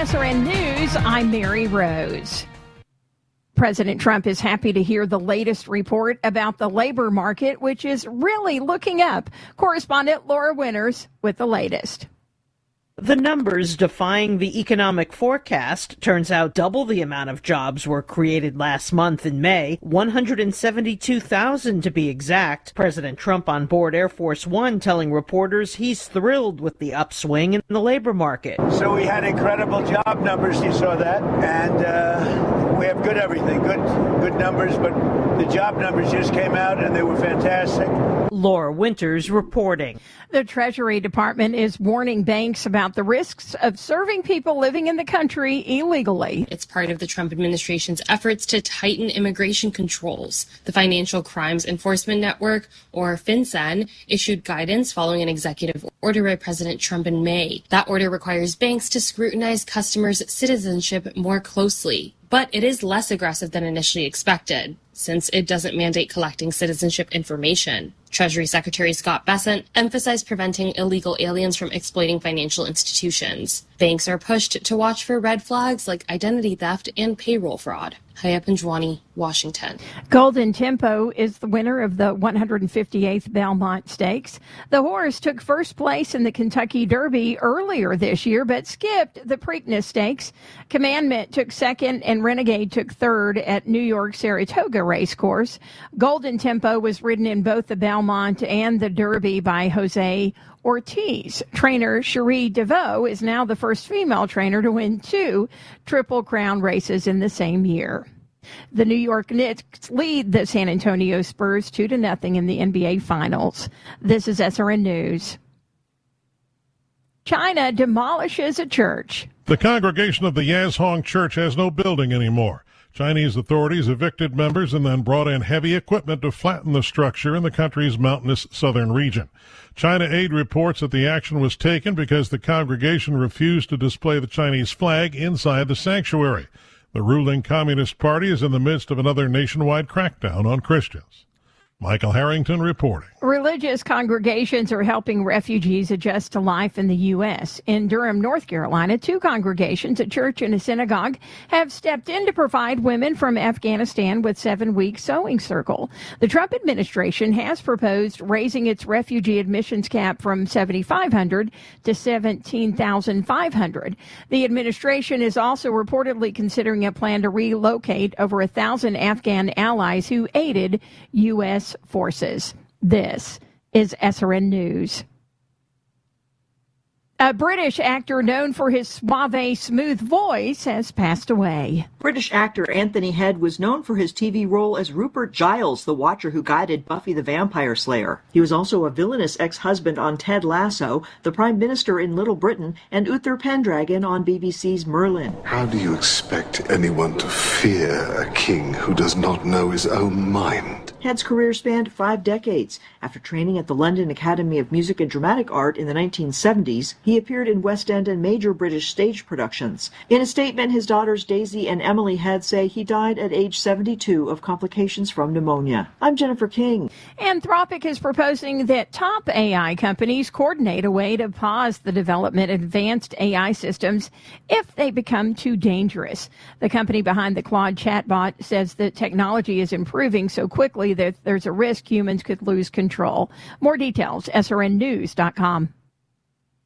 SRN News, I'm Mary Rose. President Trump is happy to hear the latest report about the labor market, which is really looking up. Correspondent Laura Winters with the latest. The numbers defying the economic forecast. Turns out double the amount of jobs were created last month in May, 172,000 to be exact. President Trump on board Air Force One telling reporters he's thrilled with the upswing in the labor market. So we had incredible job numbers, you saw that, and we have good everything, good numbers, but the job numbers just came out and they were fantastic. Laura Winters reporting. The Treasury Department is warning banks about the risks of serving people living in the country illegally. It's part of the Trump administration's efforts to tighten immigration controls. The Financial Crimes Enforcement Network, or FinCEN, issued guidance following an executive order by President Trump in May. That order requires banks to scrutinize customers' citizenship more closely. But it is less aggressive than initially expected, since it doesn't mandate collecting citizenship information. Treasury Secretary Scott Bessent emphasized preventing illegal aliens from exploiting financial institutions. Banks are pushed to watch for red flags like identity theft and payroll fraud. Haya Panjwani, Washington. Golden Tempo is the winner of the 158th Belmont Stakes. The horse took first place in the Kentucky Derby earlier this year, but skipped the Preakness Stakes. Commandment took second and Renegade took third at New York Saratoga Racecourse. Golden Tempo was ridden in both the Belmont and the Derby by Jose Ortiz. Trainer Cherie DeVoe is now the first female trainer to win 2 Triple Crown races in the same year. The New York Knicks lead the San Antonio Spurs 2-0 in the NBA Finals. This is SRN News. China demolishes a church. The congregation of the Yazhong Church has no building anymore. Chinese authorities evicted members and then brought in heavy equipment to flatten the structure in the country's mountainous southern region. China Aid reports that the action was taken because the congregation refused to display the Chinese flag inside the sanctuary. The ruling Communist Party is in the midst of another nationwide crackdown on Christians. Michael Harrington reporting. Religious congregations are helping refugees adjust to life in the U.S. In Durham, North Carolina, 2 congregations, a church and a synagogue, have stepped in to provide women from Afghanistan with 7-week sewing circle. The Trump administration has proposed raising its refugee admissions cap from $7,500 to $17,500. The administration is also reportedly considering a plan to relocate over 1,000 Afghan allies who aided U.S. forces. This is SRN News. A British actor known for his suave, smooth voice has passed away. British actor Anthony Head was known for his TV role as Rupert Giles, the Watcher who guided Buffy the Vampire Slayer. He was also a villainous ex-husband on Ted Lasso, the Prime Minister in Little Britain, and Uther Pendragon on BBC's Merlin. How do you expect anyone to fear a king who does not know his own mind? Head's career spanned 5 decades. After training at the London Academy of Music and Dramatic Art in the 1970s, he appeared in West End and major British stage productions. In a statement, his daughters Daisy and Emily Head say he died at age 72 of complications from pneumonia. I'm Jennifer King. Anthropic is proposing that top AI companies coordinate a way to pause the development of advanced AI systems if they become too dangerous. The company behind the Claude chatbot says that technology is improving so quickly that there's a risk humans could lose control. More details, srnnews.com.